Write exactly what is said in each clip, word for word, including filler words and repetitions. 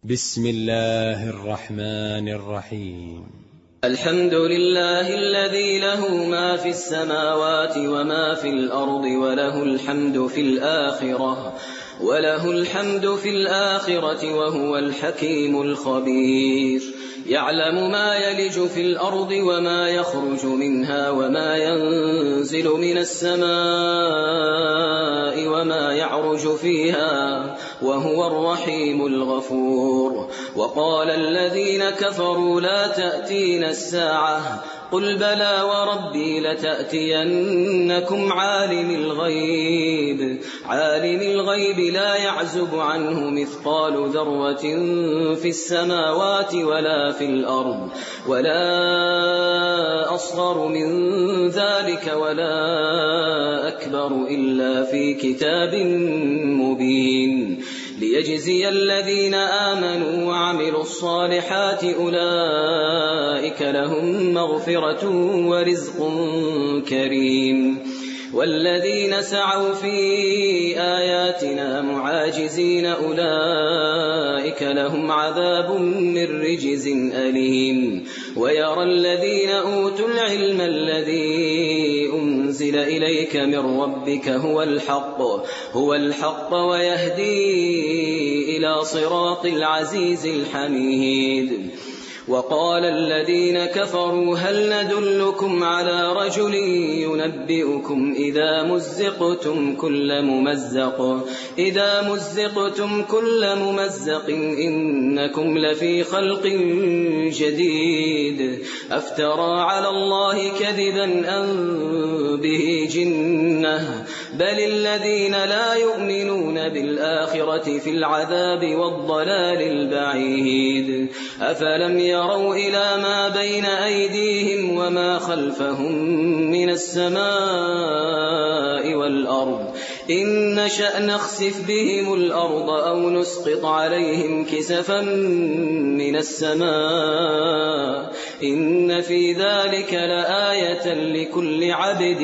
بسم الله الرحمن الرحيم. الحمد لله الذي له ما في السماوات وما في الأرض وله الحمد في الآخرة وله الحمد في الآخرة وهو الحكيم الخبير. يعلم ما يلج في الأرض وما يخرج منها وما ينزل من السماء وما يعرج فيها وهو الرحيم الغفور. وقال الذين كفروا لا تأتينا الساعة قل بلى وربي لتأتينكم عالم الغيب عالم الغيب لا يعزب عنه مثقال ذرة في السماوات ولا في الأرض ولا أصغر من ذلك ولا أكبر إلا في كتاب مبين ليجزي الذين آمنوا وعملوا الصالحات أولئك لهم مغفرة ورزق كريم. والذين سعوا في آياتنا معاجزين أولئك لهم عذاب من رجز أليم. ويرى الذين أوتوا العلم الذي أنزل إليك من ربك هو الحق هو الحق ويهدي إلى صراط العزيز الحميد. وقال الذين كفروا هل ندلكم على رجل ينبئكم إذا مزقتم كل ممزق إذا مزقتم كل ممزق إنكم لفي خلق جديد أفترى على الله كذبا أم به جنة بل الذين لا يؤمنون بالآخرة في العذاب والضلال البعيد. أفلم يروا إلى ما بين أيديهم وما خلفهم من السماء والأرض إن نشأ نخسف بهم الأرض أو نسقط عليهم كسفا من السماء إن في ذلك لآية لكل عبد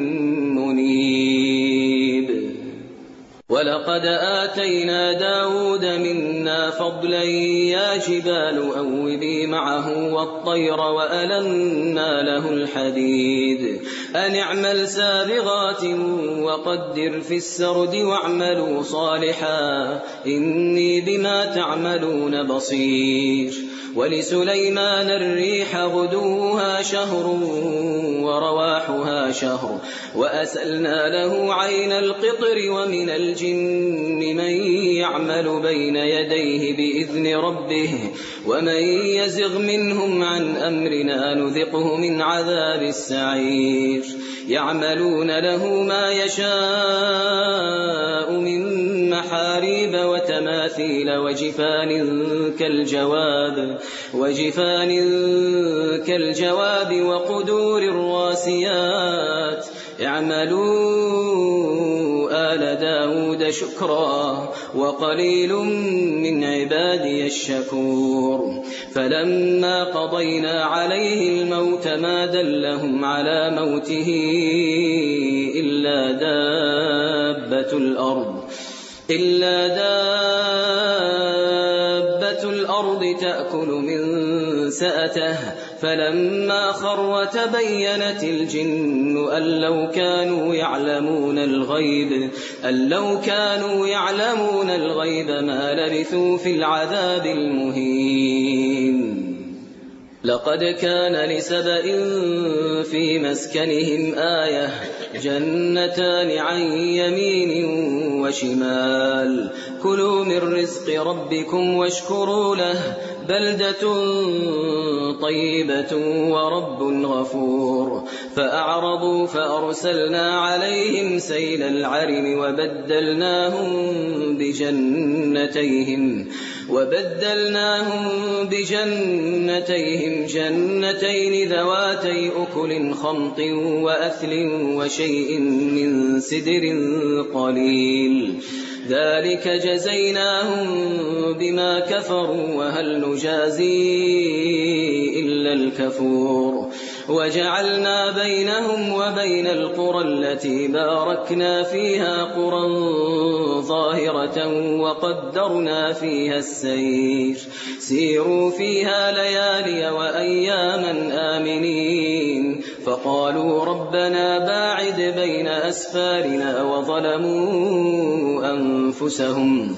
منيب. ولقد آتينا داود منا فضلا يا جبال أوبي معه والطير وألنا له الحديد أن اعمل سابغات وقدر في السرد واعملوا صالحا إني بما تعملون بصير. ولسليمان الريح غدوها شهر ورواحها شهر وأسلنا له عين القطر ومن الجن من يعمل بين يديه بإذن ربه ومن يزغ منهم عن أمرنا نذقه من عذاب السعير. يعملون له ما يشاء من محاريب وتماثيل وجفان كالجواب وجفان كالجواب وقدور الراسيات اعملوا آل داود شكرا وقليل من عبادي الشكور. فلما قضينا عليه الموت ما دلهم على موته إلا دابة الأرض إلا دابة الأرض تأكل من سأته فلما خر تبينت الجن أن لو كانوا يعلمون الغيب أن لو كانوا يعلمون الغيب ما لبثوا في العذاب المهين. لقد كان لسبإ في مسكنهم آية جنتان عن يمين وشمال كلوا من رزق ربكم واشكروا له بلدة طيبة ورب غفور. فأعرضوا فأرسلنا عليهم سيل العرم وبدلناهم بجنتيهم وبدلناهم بجنتيهم جنتين ذواتي أكل خمط وأثل وشيء من سدر قليل ذلك جزيناهم بما كفروا وهل نجازي إلا الكفور وجعلنا بينهم وبين القرى التي باركنا فيها قرى ظاهرة وقدرنا فيها السير سيروا فيها ليالي وأياما آمنين فقالوا ربنا باعد بين أسفارنا وظلموا أنفسهم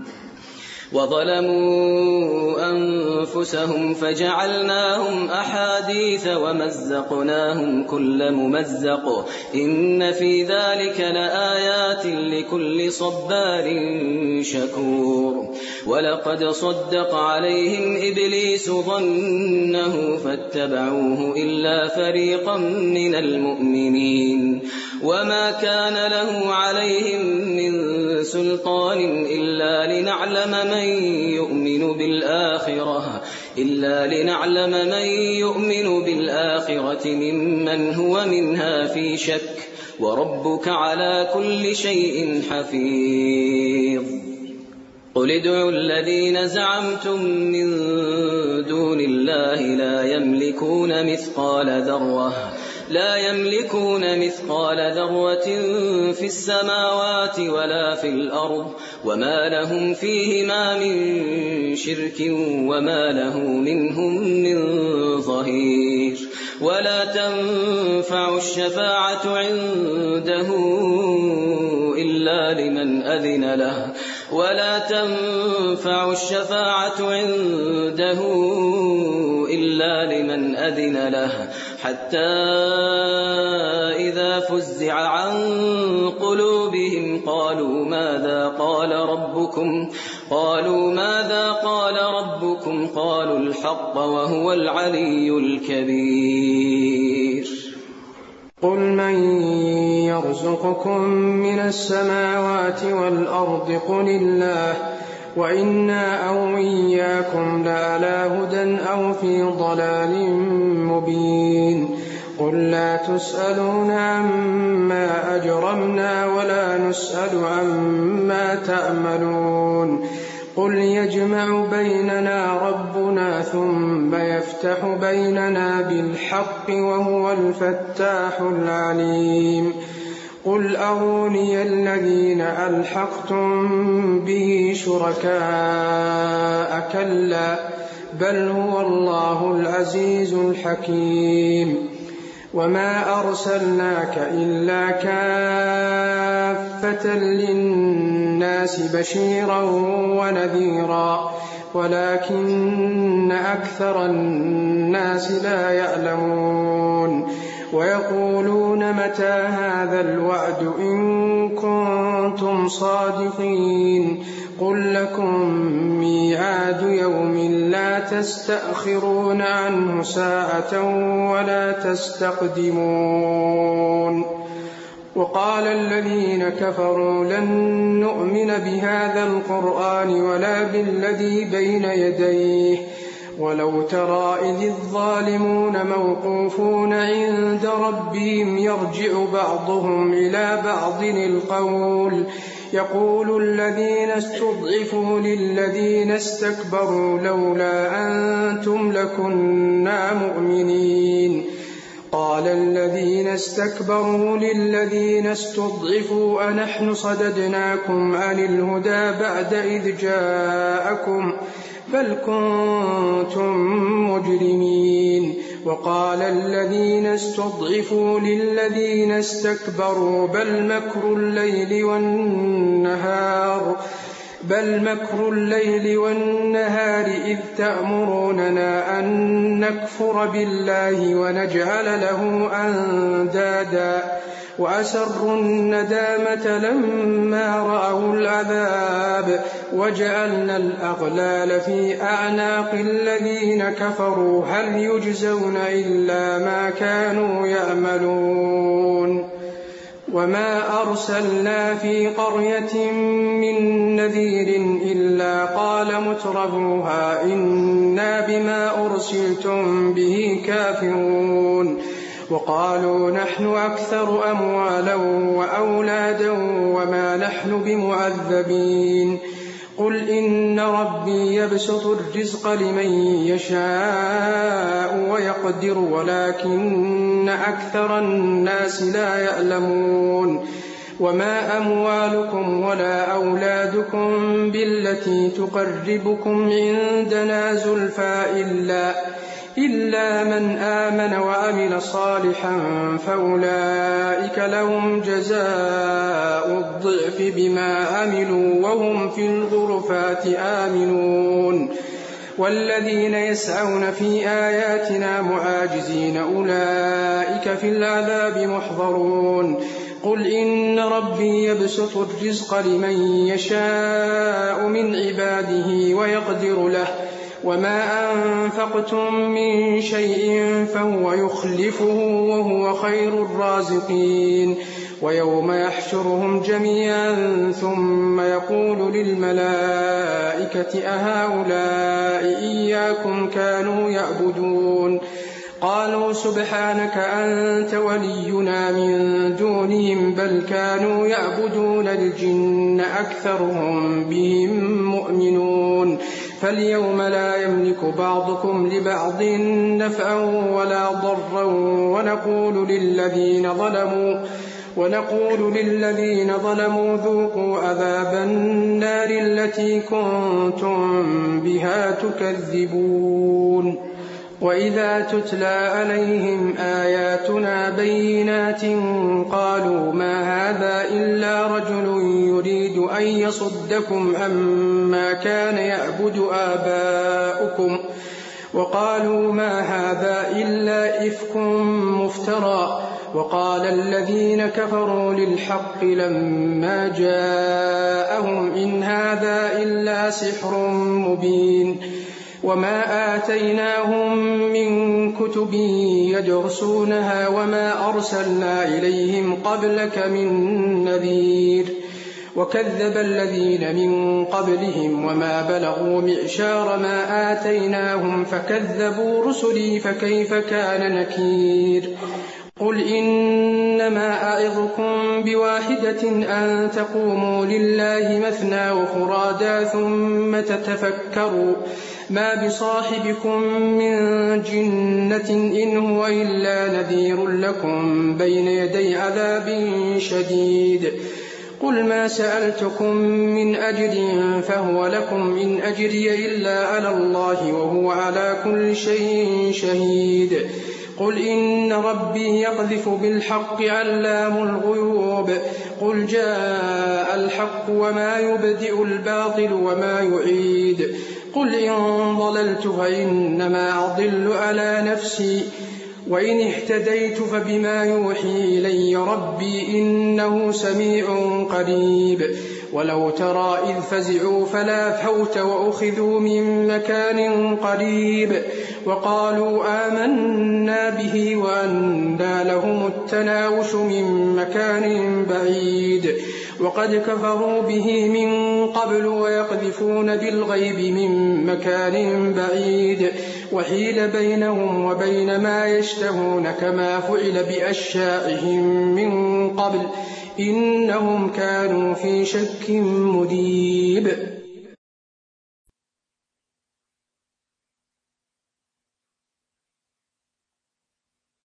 وظلموا أنفسهم فجعلناهم أحاديث ومزقناهم كل ممزق إن في ذلك لآيات لكل صبار شكور ولقد صدق عليهم إبليس ظنه فاتبعوه إلا فريقا من المؤمنين وما كان له عليهم من سلطان إلا لنعلم من يؤمن بالآخرة إلا لنعلم من يؤمن بالآخرة ممن هو منها في شك وربك على كل شيء حفيظ قل ادعوا الذين زعمتم من دون الله لا يملكون مثقال ذرة لا يملكون مثقال ذرة في السماوات ولا في الأرض وما لهم فيهما من شرك وما له منهم من ظهير ولا تنفع الشفاعة عنده إلا لمن أذن له ولا تنفع الشفاعة عنده إلا لمن أذن له حتى إذا فزع عن قلوبهم قالوا ماذا قال ربكم قالوا ماذا قال ربكم قالوا الحق وهو العلي الكبير قل من يرزقكم من السماوات والأرض قل الله وإنا أو إياكم لعلى هدى أو في ضلال مبين قل لا تسألون عما أجرمنا ولا نسأل عما تأملون قل يجمع بيننا ربنا ثم يفتح بيننا بالحق وهو الفتاح العليم قل أروني الذين ألحقتم به شركاء كلا بل هو الله العزيز الحكيم وما أرسلناك إلا كافة للناس بشيرا ونذيرا ولكن أكثر الناس لا يعلمون ويقولون متى هذا الوعد إن كنتم صادقين قل لكم ميعاد يوم لا تستأخرون عنه ساعة ولا تستقدمون وقال الذين كفروا لن نؤمن بهذا القرآن ولا بالذي بين يديه ولو ترى إذ الظالمون موقوفون عند ربهم يرجع بعضهم إلى بعض القول يقول الذين استضعفوا للذين استكبروا لولا أنتم لكنا مؤمنين قال الذين استكبروا للذين استضعفوا أنحن صددناكم عن الهدى بعد إذ جاءكم بل كنتم مجرمين وقال الذين استضعفوا للذين استكبروا بل مكر الليل والنهار بل مكر الليل والنهار إذ تأمروننا أن نكفر بالله ونجعل له أندادا وأسروا الندامة لما رأوا العذاب وجعلنا الأغلال في أعناق الذين كفروا هل يجزون إلا ما كانوا يعملون وما أرسلنا في قرية من نذير إلا قال مترفوها إنا بما أرسلتم به كافرون وقالوا نحن أكثر أموالا وأولادا وما نحن بمعذبين قل إن ربي يبسط الرزق لمن يشاء ويقدر ولكن أكثر الناس لا يعلمون وما أموالكم ولا أولادكم بالتي تقربكم عندنا زلفى إلا, إلا من آمن وعمل صالحا فأولئك لهم جزاء الضعف بما عملوا وهم في الغرفات آمنون والذين يسعون في آياتنا معاجزين أولئك في العذاب محضرون قل إن ربي يبسط الرزق لمن يشاء من عباده ويقدر له وما أنفقتم من شيء فهو يخلفه وهو خير الرازقين ويوم يحشرهم جميعا ثم يقول للملائكة أهؤلاء إياكم كانوا يعبدون قالوا سبحانك أنت ولينا من دونهم بل كانوا يعبدون الجن أكثرهم بهم مؤمنون فاليوم لا يملك بعضكم لبعض نفعا ولا ضرا ونقول للذين ظلموا ونقول للذين ظلموا ذوقوا عذاب النار التي كنتم بها تكذبون وإذا تتلى عليهم آياتنا بينات قالوا ما هذا إلا رجل يريد أن يصدكم عما كان يعبد آباؤكم وقالوا ما هذا إلا إفك مفترى وقال الذين كفروا للحق لما جاءهم إن هذا إلا سحر مبين وما آتيناهم من كتب يدرسونها وما أرسلنا إليهم قبلك من نذير وكذب الذين من قبلهم وما بلغوا معشار ما آتيناهم فكذبوا رسلي فكيف كان نكير قل إنما أعظكم بواحدة أن تقوموا لله مثنى وفرادا ثم تتفكروا ما بصاحبكم من جنة إن هو إلا نذير لكم بين يدي عذاب شديد قل ما سألتكم من أجر فهو لكم إن أجري إلا على الله وهو على كل شيء شهيد قل إن ربي يقذف بالحق علام الغيوب قل جاء الحق وما يبدئ الباطل وما يعيد قل إن ضللت فإنما أضل على نفسي وإن اهتديت فبما يوحي إلي ربي إنه سميع قريب ولو ترى إذ فزعوا فلا فوت وأخذوا من مكان قريب وقالوا آمنا به وأنى لهم التناوش من مكان بعيد وقد كفروا به من قبل ويقذفون بالغيب من مكان بعيد وحيل بينهم وبين ما يشتهون كما فعل بأشياعهم من قبل إنهم كانوا في شك مريب.